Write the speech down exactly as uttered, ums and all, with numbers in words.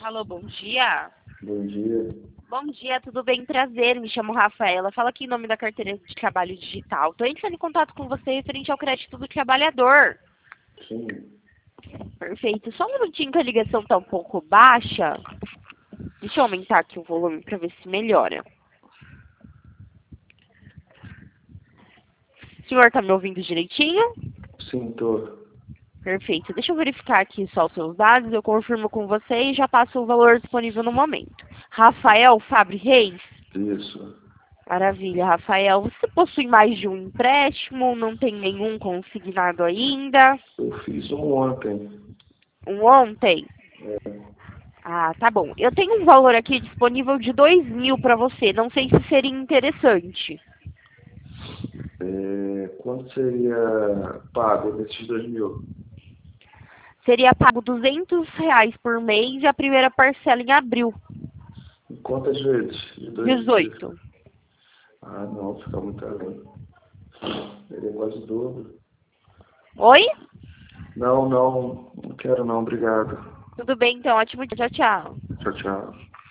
Alô, bom dia. Bom dia. Bom dia, tudo bem? Prazer, me chamo Rafaela. Fala aqui em nome da carteira de trabalho digital. Estou entrando em contato com você referente ao crédito do trabalhador. Sim. Perfeito. Só um minutinho que a ligação está um pouco baixa. Deixa eu aumentar aqui o volume para ver se melhora. O senhor está me ouvindo direitinho? Sim, tô. Perfeito. Deixa eu verificar aqui só os seus dados. Eu confirmo com você e já passo o valor disponível no momento. Rafael Fabre Reis? Isso. Maravilha, Rafael. Você possui mais de um empréstimo? Não tem nenhum consignado ainda? Eu fiz um ontem. Um ontem? É, Ah, tá bom. Eu tenho um valor aqui disponível de dois mil para você. Não sei se seria interessante. é, quanto seria pago desses dois mil? Seria pago duzentos reais por mês e a primeira parcela em abril. Em quantas vezes? De dois em dois? dezoito. Ah, não, fica muito além. Ele é quase o dobro. Oi? Não, não, não quero não, obrigado. Tudo bem, então. Ótimo dia. Tchau, tchau. Tchau, tchau.